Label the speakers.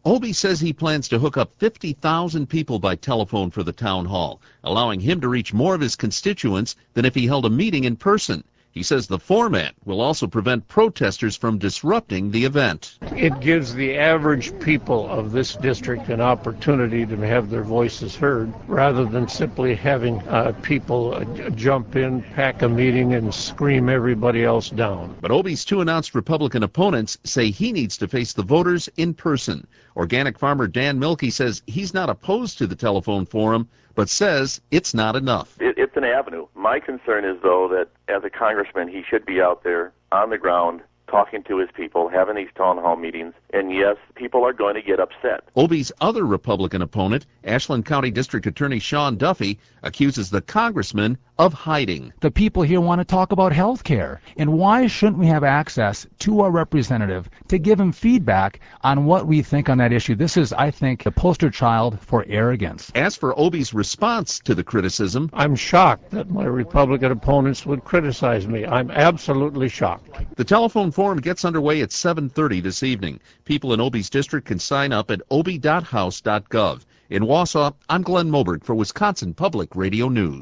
Speaker 1: Obie says he plans to hook up 50,000 people by telephone for the town hall, allowing him to reach more of his constituents than if he held a meeting in person. He says the format will also prevent protesters from disrupting the event.
Speaker 2: It gives the average people of this district an opportunity to have their voices heard, rather than simply having people jump in, pack a meeting, and scream everybody else down.
Speaker 1: But Obie's two announced Republican opponents say he needs to face the voters in person. Organic farmer Dan Milkey says he's not opposed to the telephone forum, but says it's not enough.
Speaker 3: It's an avenue. My concern is, though, that as a congressman, he should be out there on the ground talking to his people, having these town hall meetings, and yes, people are going to get upset.
Speaker 1: Obie's other Republican opponent, Ashland County District Attorney Sean Duffy, accuses the congressman of hiding.
Speaker 4: The people here want to talk about health care, and why shouldn't we have access to our representative to give him feedback on what we think on that issue? This is, I think, the poster child for arrogance.
Speaker 1: As for Obie's response to the criticism,
Speaker 2: I'm shocked that my Republican opponents would criticize me. I'm absolutely shocked.
Speaker 1: The telephone forum gets underway at 7:30 this evening. People in Obie's district can sign up at obie.house.gov. In Wausau, I'm Glenn Moberg for Wisconsin Public Radio News.